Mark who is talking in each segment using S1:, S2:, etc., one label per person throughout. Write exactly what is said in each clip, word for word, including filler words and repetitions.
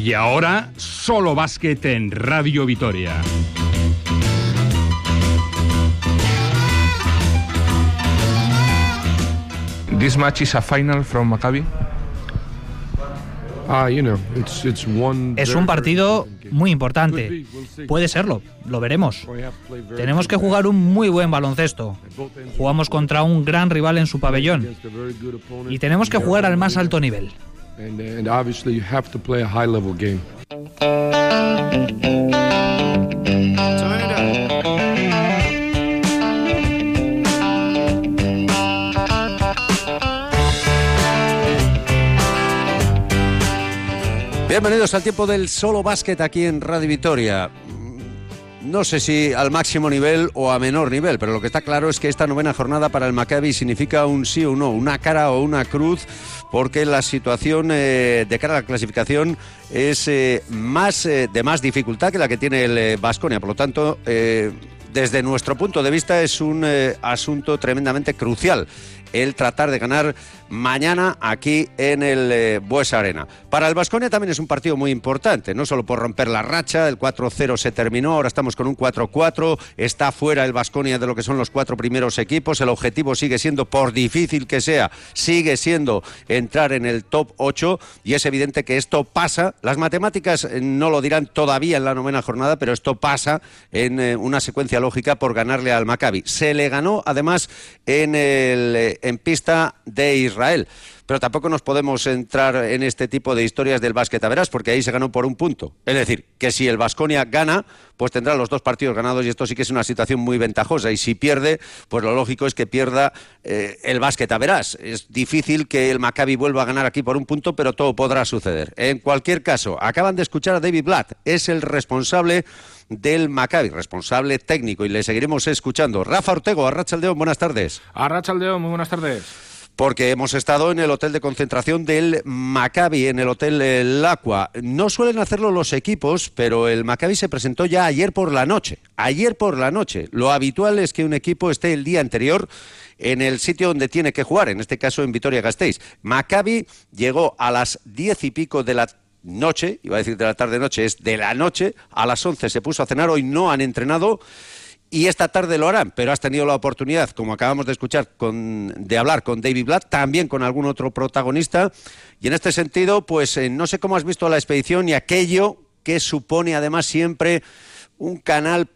S1: Y ahora, solo básquet en Radio Vitoria.
S2: This match is a final from Maccabi.
S3: Uh, you know, it's, it's one
S4: es un partido muy importante. Puede serlo, lo veremos. Tenemos que jugar un muy buen baloncesto. Jugamos contra un gran rival en su pabellón. Y tenemos que jugar al más alto nivel.
S3: And, and obviously you have to play a high level game.
S5: Bienvenidos al tiempo del solo básquet aquí en Radio Vitoria. No sé si al máximo nivel o a menor nivel, pero lo que está claro es que esta novena jornada para el Maccabi significa un sí o no, una cara o una cruz, porque la situación eh, de cara a la clasificación es eh, más eh, de más dificultad que la que tiene el Baskonia. Eh, Por lo tanto, eh, desde nuestro punto de vista es un eh, asunto tremendamente crucial el tratar de ganar mañana aquí en el eh, Bues Arena. Para el Baskonia también es un partido muy importante, no solo por romper la racha, el cuatro cero se terminó, ahora estamos con un cuatro cuatro, está fuera el Baskonia de lo que son los cuatro primeros equipos, el objetivo sigue siendo, por difícil que sea, sigue siendo entrar en el top ocho, y es evidente que esto pasa, las matemáticas no lo dirán todavía en la novena jornada, pero esto pasa en eh, una secuencia lógica por ganarle al Maccabi. Se le ganó además en el eh, en pista de Israel. Pero tampoco nos podemos entrar en este tipo de historias del básquet a verás, porque ahí se ganó por un punto. Es decir, que si el Baskonia gana, pues tendrá los dos partidos ganados, y esto sí que es una situación muy ventajosa. Y si pierde, pues lo lógico es que pierda eh, el básquet a verás. Es difícil que el Maccabi vuelva a ganar aquí por un punto, pero todo podrá suceder. En cualquier caso, acaban de escuchar a David Blatt, es el responsable del Maccabi, responsable técnico, y le seguiremos escuchando. Rafa Ortego, Arratsaldeon, buenas tardes.
S2: Arratsaldeon, muy buenas tardes.
S5: Porque hemos estado en el hotel de concentración del Maccabi, en el hotel El Aqua. No suelen hacerlo los equipos, pero el Maccabi se presentó ya ayer por la noche. Ayer por la noche. Lo habitual es que un equipo esté el día anterior en el sitio donde tiene que jugar, en este caso en Vitoria-Gasteiz. Maccabi llegó a las diez y pico de la noche, iba a decir de la tarde-noche, es de la noche, a las once se puso a cenar, hoy no han entrenado, y esta tarde lo harán, pero has tenido la oportunidad, como acabamos de escuchar, con, de hablar con David Blatt, también con algún otro protagonista, y en este sentido, pues eh, no sé cómo has visto la expedición y aquello que supone además siempre un canal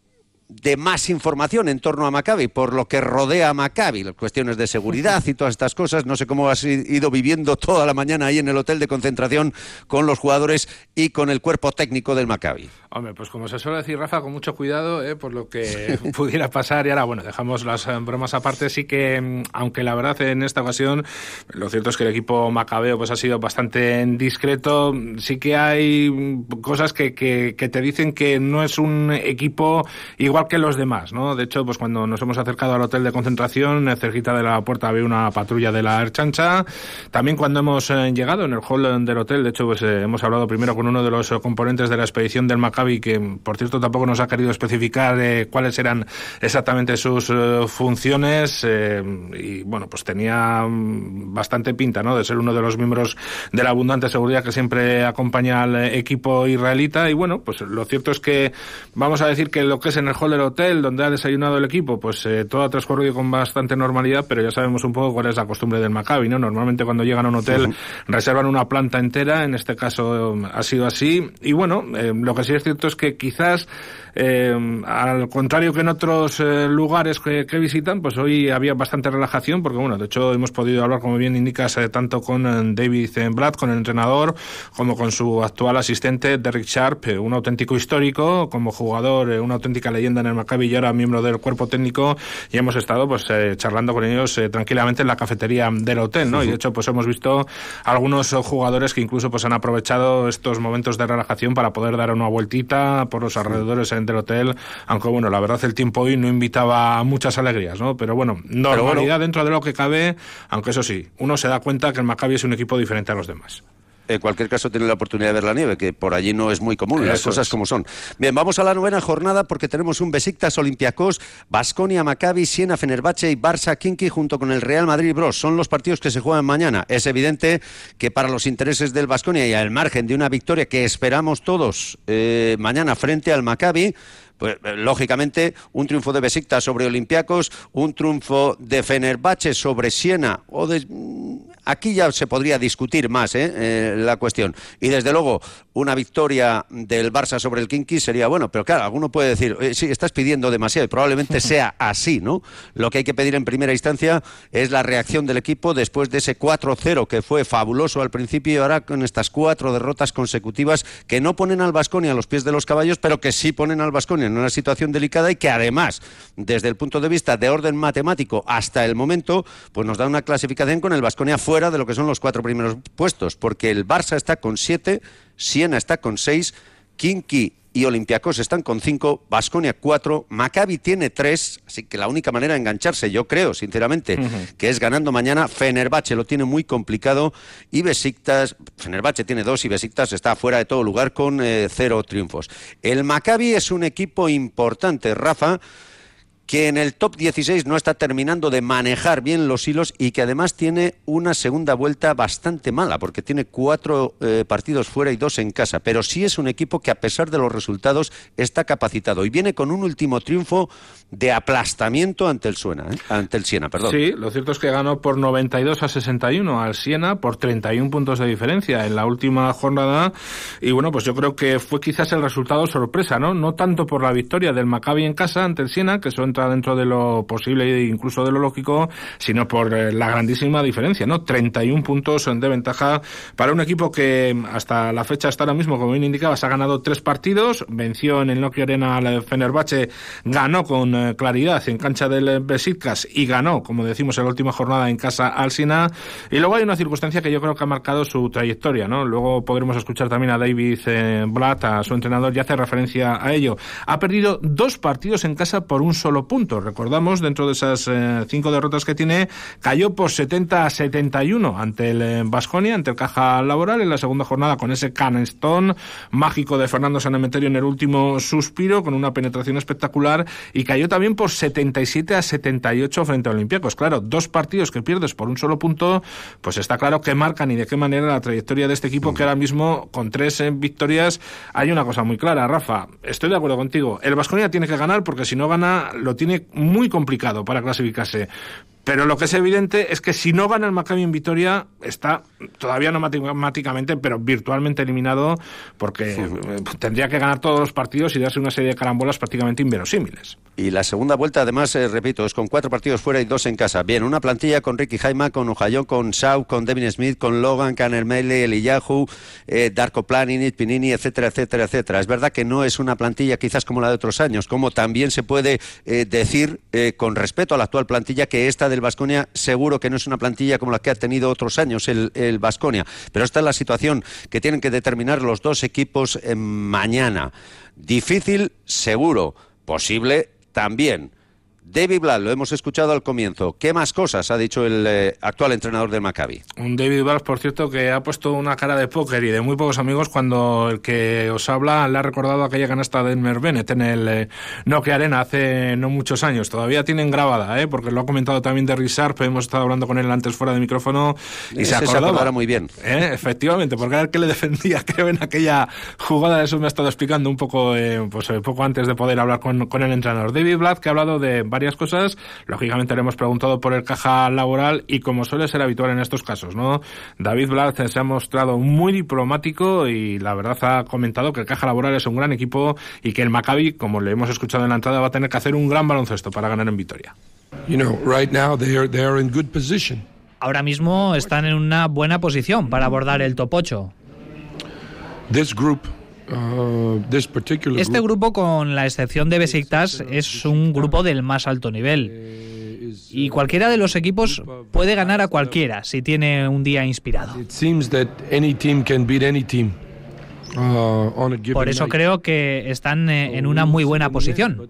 S5: de más información en torno a Maccabi, por lo que rodea a Maccabi, las cuestiones de seguridad y todas estas cosas. No sé cómo has ido viviendo toda la mañana ahí en el hotel de concentración con los jugadores y con el cuerpo técnico del Maccabi.
S2: Hombre, pues como se suele decir, Rafa, con mucho cuidado, ¿eh? Por lo que pudiera pasar. Y ahora, bueno, dejamos las bromas aparte. Sí que, aunque la verdad en esta ocasión, lo cierto es que el equipo macabeo pues ha sido bastante discreto. Sí que hay cosas que, que, que te dicen que no es un equipo igual que los demás, ¿no? De hecho, pues cuando nos hemos acercado al hotel de concentración, cerquita de la puerta había una patrulla de la Ertzaintza. También cuando hemos eh, llegado en el hall del hotel, de hecho, pues eh, hemos hablado primero con uno de los componentes de la expedición del Maccabi, que por cierto tampoco nos ha querido especificar eh, cuáles eran exactamente sus eh, funciones, eh, y bueno, pues tenía bastante pinta, ¿no?, de ser uno de los miembros de la abundante seguridad que siempre acompaña al equipo israelita. Y bueno, pues lo cierto es que vamos a decir que lo que es en el hall del hotel donde ha desayunado el equipo, pues eh, todo ha transcurrido con bastante normalidad, pero ya sabemos un poco cuál es la costumbre del Maccabi, ¿no? Normalmente cuando llegan a un hotel sí. reservan una planta entera, en este caso eh, ha sido así. Y bueno, eh, lo que sí es cierto es que quizás, eh, al contrario que en otros eh, lugares que, que visitan, pues hoy había bastante relajación, porque bueno, de hecho hemos podido hablar, como bien indicas, eh, tanto con eh, David Blatt, con el entrenador, como con su actual asistente, Derek Sharp, eh, un auténtico histórico, como jugador, eh, una auténtica leyenda en el Maccabi y ahora miembro del cuerpo técnico, y hemos estado pues eh, charlando con ellos eh, tranquilamente en la cafetería del hotel, ¿no? Sí, sí. Y de hecho pues hemos visto algunos jugadores que incluso pues han aprovechado estos momentos de relajación para poder dar una vueltita por los alrededores del hotel, aunque bueno, la verdad el tiempo hoy no invitaba a muchas alegrías, ¿no? Pero bueno, normalidad Pero bueno. dentro de lo que cabe, aunque eso sí, uno se da cuenta que el Maccabi es un equipo diferente a los demás.
S5: En cualquier caso, tiene la oportunidad de ver la nieve, que por allí no es muy común, Eso las cosas es. como son. Bien, vamos a la novena jornada porque tenemos un Besiktas Olympiacos, Baskonia Maccabi, Siena Fenerbahce y Barça Khimki junto con el Real Madrid Bros. Son los partidos que se juegan mañana. Es evidente que para los intereses del Baskonia y al margen de una victoria que esperamos todos eh, mañana frente al Maccabi, pues lógicamente un triunfo de Besiktas sobre Olympiacos, un triunfo de Fenerbahce sobre Siena, o de... aquí ya se podría discutir más ¿eh? Eh, la cuestión, y desde luego una victoria del Barça sobre el Khimki sería bueno, pero claro, alguno puede decir, eh, sí, estás pidiendo demasiado, y probablemente sea así, ¿no? Lo que hay que pedir en primera instancia es la reacción del equipo después de ese cuatro cero que fue fabuloso al principio, y ahora con estas cuatro derrotas consecutivas que no ponen al Baskonia a los pies de los caballos, pero que sí ponen al Baskonia en una situación delicada, y que además, desde el punto de vista de orden matemático hasta el momento, pues nos da una clasificación con el Baskonia fuera de lo que son los cuatro primeros puestos, porque el Barça está con siete, Siena está con seis, Khimki y Olympiacos están con cinco, Baskonia cuatro, Maccabi tiene tres, así que la única manera de engancharse, yo creo, sinceramente, uh-huh. que es ganando mañana. Fenerbahce lo tiene muy complicado, y Besiktas, Fenerbahce tiene dos y Besiktas está fuera de todo lugar con eh, cero triunfos. El Maccabi es un equipo importante, Rafa, que en el top dieciséis no está terminando de manejar bien los hilos, y que además tiene una segunda vuelta bastante mala, porque tiene cuatro eh, partidos fuera y dos en casa, pero sí es un equipo que a pesar de los resultados está capacitado, y viene con un último triunfo de aplastamiento ante el Siena, ¿eh? ante el Siena, perdón.
S2: Sí, lo cierto es que ganó por noventa y dos a sesenta y uno al Siena, por treinta y un puntos de diferencia en la última jornada, y bueno, pues yo creo que fue quizás el resultado sorpresa, ¿no? No tanto por la victoria del Maccabi en casa ante el Siena, que son dentro de lo posible e incluso de lo lógico, sino por la grandísima diferencia, ¿no? treinta y un puntos de ventaja para un equipo que hasta la fecha, hasta ahora mismo, como bien indicabas, ha ganado tres partidos, venció en el Nokia Arena al Fenerbahce, ganó con eh, claridad en cancha del Besiktas y ganó, como decimos, en la última jornada en casa al Siena. Y luego hay una circunstancia que yo creo que ha marcado su trayectoria, ¿no? Luego podremos escuchar también a David eh, Blatt, a su entrenador, y hace referencia a ello. Ha perdido dos partidos en casa por un solo punto. Recordamos, dentro de esas eh, cinco derrotas que tiene, cayó por setenta a setenta y uno ante el Baskonia, eh, ante el Caja Laboral en la segunda jornada, con ese canestón mágico de Fernando San Emeterio en el último suspiro, con una penetración espectacular, y cayó también por setenta y siete a setenta y ocho frente a Olympiacos. Claro, dos partidos que pierdes por un solo punto, pues está claro que marcan y de qué manera la trayectoria de este equipo, que ahora mismo con tres eh, victorias. Hay una cosa muy clara, Rafa, estoy de acuerdo contigo, el Baskonia tiene que ganar, porque si no gana lo tiene muy complicado para clasificarse. Pero lo que es evidente es que si no gana el Maccabi en Vitoria, está todavía no matemáticamente, pero virtualmente eliminado, porque sí. tendría que ganar todos los partidos y darse una serie de carambolas prácticamente inverosímiles.
S5: Y la segunda vuelta, además, eh, repito, es con cuatro partidos fuera y dos en casa. Bien, una plantilla con Ricky Jaima, con Ojayo, con Shaw, con Devin Smith, con Logan, Canermele, Eliyahu, eh, Darko Planinic, Pinini, etcétera, etcétera, etcétera. Es verdad que no es una plantilla quizás como la de otros años, como también se puede eh, decir, eh, con respeto a la actual plantilla, que esta de el Baskonia seguro que no es una plantilla como la que ha tenido otros años el, el Baskonia, pero esta es la situación que tienen que determinar los dos equipos eh, mañana. Difícil, seguro, posible también. David Blatt, lo hemos escuchado al comienzo. ¿Qué más cosas ha dicho el eh, actual entrenador del Maccabi?
S2: Un David Blatt, por cierto, que ha puesto una cara de póker y de muy pocos amigos cuando el que os habla le ha recordado aquella canasta de Elmer Bennett en el eh, Nokia Arena hace no muchos años. Todavía tienen grabada, ¿eh? Porque lo ha comentado también Derry Sharp, hemos estado hablando con él antes fuera de micrófono y Ese se acordaba. Se acordará
S5: muy bien.
S2: ¿Eh? Efectivamente, porque era el que le defendía, creo, en aquella jugada. Eso me ha estado explicando un poco, eh, pues eh, poco antes de poder hablar con, con el entrenador. David Blatt, que ha hablado de varias cosas. Lógicamente le hemos preguntado por el Caja Laboral y, como suele ser habitual en estos casos, ¿no? David Blatt se ha mostrado muy diplomático y la verdad ha comentado que el Caja Laboral es un gran equipo y que el Maccabi, como le hemos escuchado en la entrada, va a tener que hacer un gran baloncesto para ganar en Vitoria.
S3: You know, right now they are, they are in good position.
S4: Ahora mismo están en una buena posición para abordar el top ocho.
S3: This group
S4: Este grupo, con la excepción de Besiktas, es un grupo del más alto nivel. Y cualquiera de los equipos puede ganar a cualquiera si tiene un día inspirado. Por eso creo que están en una muy buena posición.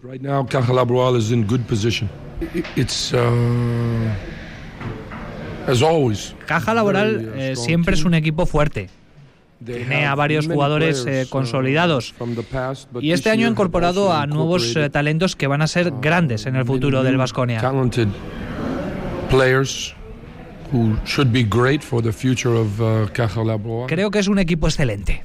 S4: Caja Laboral eh, siempre es un equipo fuerte. Tiene a varios jugadores eh, consolidados y este año ha incorporado a nuevos eh, talentos que van a ser grandes en el futuro del Baskonia. Creo que es un equipo excelente.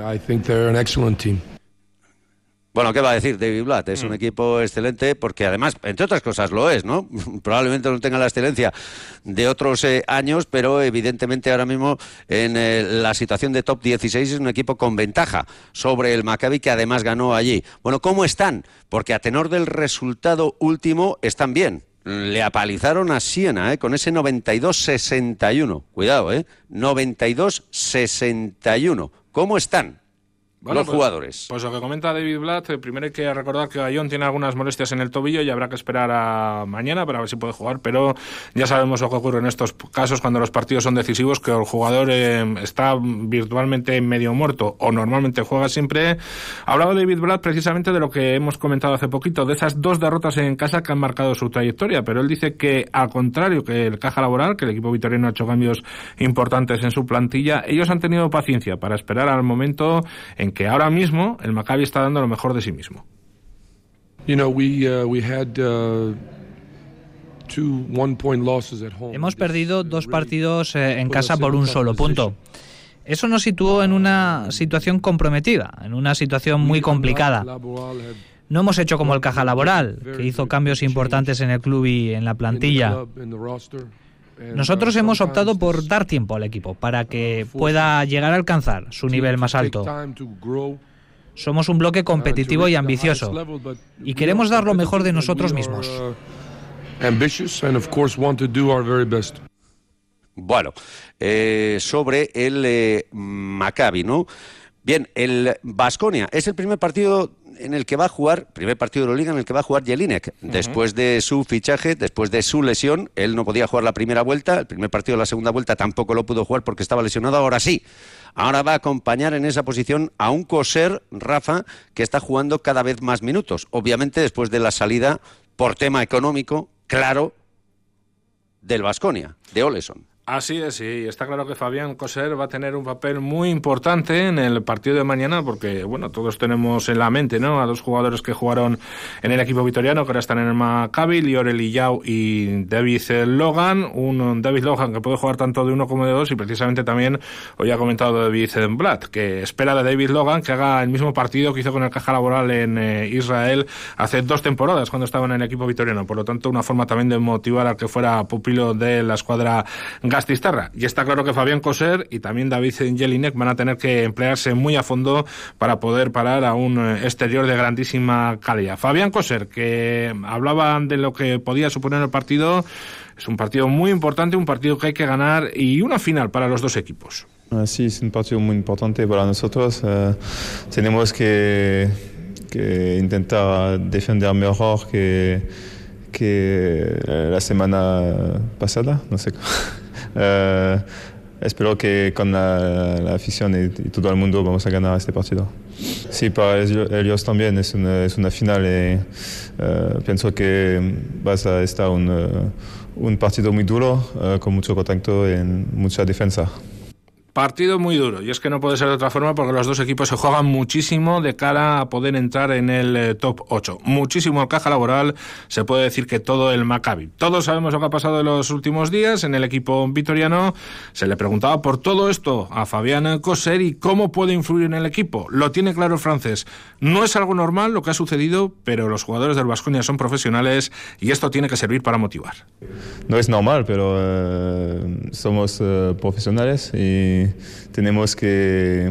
S5: Bueno, ¿qué va a decir David Blatt? Es un equipo excelente porque además, entre otras cosas, lo es, ¿no? Probablemente no tenga la excelencia de otros eh, años, pero evidentemente ahora mismo en eh, la situación de top dieciséis es un equipo con ventaja sobre el Maccabi, que además ganó allí. Bueno, ¿cómo están? Porque a tenor del resultado último están bien. Le apalizaron a Siena, ¿eh? Con ese noventa y dos sesenta y uno. Cuidado, ¿eh? noventa y dos sesenta y uno. ¿Cómo están? Bueno, los pues, jugadores.
S2: Pues lo que comenta David Blatt, eh, primero hay que recordar que Ayón tiene algunas molestias en el tobillo y habrá que esperar a mañana para ver si puede jugar, pero ya sabemos lo que ocurre en estos casos cuando los partidos son decisivos, que el jugador eh, está virtualmente medio muerto o normalmente juega siempre. Hablaba David Blatt precisamente de lo que hemos comentado hace poquito, de esas dos derrotas en casa que han marcado su trayectoria, pero él dice que al contrario que el Caja Laboral, que el equipo vitoriano ha hecho cambios importantes en su plantilla, ellos han tenido paciencia para esperar al momento en que ahora mismo el Maccabi está dando lo mejor de sí mismo.
S3: You know, we, uh, we had, uh, two one-point losses at home.
S4: Hemos perdido dos partidos eh, en casa por un solo punto. Eso nos situó en una situación comprometida, en una situación muy complicada. No hemos hecho como el Caja Laboral, que hizo cambios importantes en el club y en la plantilla. Nosotros hemos optado por dar tiempo al equipo para que pueda llegar a alcanzar su nivel más alto. Somos un bloque competitivo y ambicioso y queremos dar lo mejor de nosotros mismos.
S5: Bueno, eh, sobre el eh, Maccabi, ¿no? Bien, el Baskonia es el primer partido en el que va a jugar, primer partido de la Liga en el que va a jugar Jelinek, uh-huh. Después de su fichaje, después de su lesión. Él no podía jugar la primera vuelta, el primer partido de la segunda vuelta tampoco lo pudo jugar porque estaba lesionado, ahora sí. Ahora va a acompañar en esa posición a un Koser, Rafa, que está jugando cada vez más minutos. Obviamente después de la salida, por tema económico, claro, del Baskonia, de Oleson.
S2: Así es, sí. Está claro que Fabián Koser va a tener un papel muy importante en el partido de mañana porque, bueno, todos tenemos en la mente, ¿no?, a dos jugadores que jugaron en el equipo vitoriano, que ahora están en el Maccabi, Lior Eliyahu y David Logan. Un David Logan que puede jugar tanto de uno como de dos y precisamente también hoy ha comentado David Blatt, que espera de David Logan que haga el mismo partido que hizo con el Caja Laboral en eh, Israel hace dos temporadas cuando estaba en el equipo vitoriano. Por lo tanto, una forma también de motivar al que fuera pupilo de la escuadra Gastistarra. Y está claro que Fabián Koser y también David Jelinek van a tener que emplearse muy a fondo para poder parar a un exterior de grandísima calidad. Fabián Koser, que hablaba de lo que podía suponer el partido, es un partido muy importante, un partido que hay que ganar y una final para los dos equipos.
S6: Sí, es un partido muy importante para nosotros. Uh, tenemos que, que intentar defender mejor que, que la semana pasada, no sé. Uh, espero que con la, la afición y, y todo el mundo vamos a ganar este partido. Sí, para ellos también es una, es una final y uh, pienso que va a estar un, uh, un partido muy duro, uh, con mucho contacto y mucha defensa.
S2: Partido muy duro, y es que no puede ser de otra forma porque los dos equipos se juegan muchísimo de cara a poder entrar en el eh, top ocho. Muchísimo el Caja Laboral, se puede decir que todo el Maccabi. Todos sabemos lo que ha pasado en los últimos días en el equipo vitoriano. Se le preguntaba por todo esto a Fabián Koser y cómo puede influir en el equipo. Lo tiene claro el francés. No es algo normal lo que ha sucedido, pero los jugadores del Baskonia son profesionales y esto tiene que servir para motivar.
S6: No es normal, pero uh, somos uh, profesionales y tenemos que,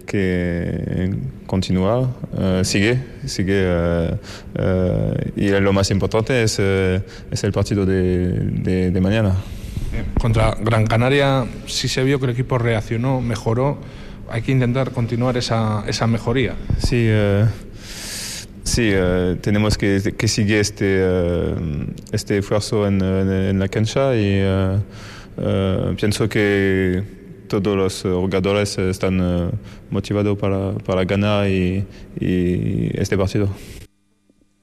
S6: que continuar, uh, sigue, sigue uh, uh, y lo más importante es, uh, es el partido de, de, de mañana.
S2: Contra Gran Canaria sí se vio que el equipo reaccionó, mejoró. Hay que intentar continuar esa, esa mejoría.
S6: Sí, uh, sí uh, tenemos que, que seguir este, uh, este esfuerzo en, en, en la cancha y uh, uh, pienso que todos los jugadores están uh, motivados para, para ganar y, y este partido.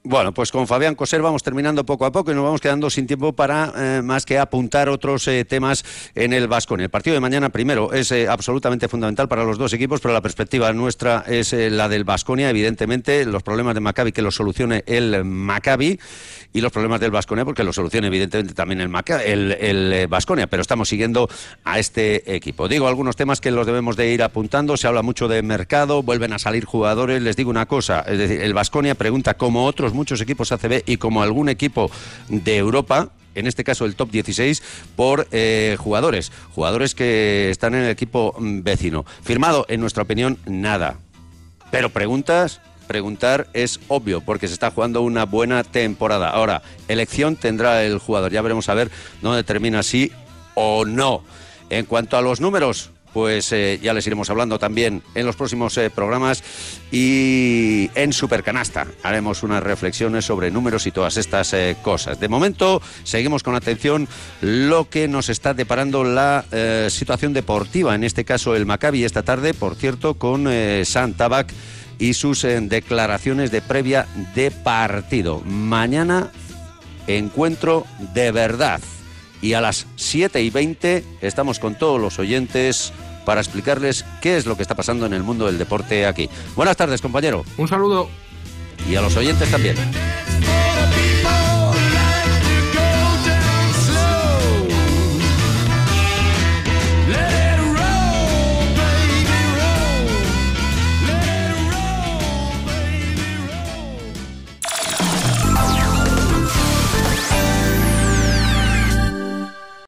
S5: Bueno, pues con Fabián Coser vamos terminando poco a poco y nos vamos quedando sin tiempo para eh, más que apuntar otros eh, temas en el Baskonia. El partido de mañana, primero, es eh, absolutamente fundamental para los dos equipos, pero la perspectiva nuestra es eh, la del Baskonia. Evidentemente, los problemas de Maccabi que los solucione el Maccabi y los problemas del Baskonia porque los solucione evidentemente también el Maccabi, el, el Baskonia, pero estamos siguiendo a este equipo. Digo algunos temas que los debemos de ir apuntando. Se habla mucho de mercado, vuelven a salir jugadores. Les digo una cosa, es decir, el Baskonia pregunta como otros muchos equipos A C B y como algún equipo de Europa, en este caso el top dieciséis, por eh, jugadores, jugadores que están en el equipo vecino. Firmado, en nuestra opinión, nada. Pero preguntas, preguntar es obvio, porque se está jugando una buena temporada. Ahora, elección tendrá el jugador, ya veremos a ver dónde termina sí o no. En cuanto a los números, pues eh, ya les iremos hablando también en los próximos eh, programas, y en Supercanasta haremos unas reflexiones sobre números y todas estas eh, cosas. De momento seguimos con atención lo que nos está deparando la eh, situación deportiva, en este caso el Maccabi esta tarde, por cierto, con eh, Sam Tabak y sus eh, declaraciones de previa de partido. Mañana encuentro de verdad. Y a las siete y veinte estamos con todos los oyentes para explicarles qué es lo que está pasando en el mundo del deporte aquí. Buenas tardes, compañero.
S2: Un saludo.
S5: Y a los oyentes también.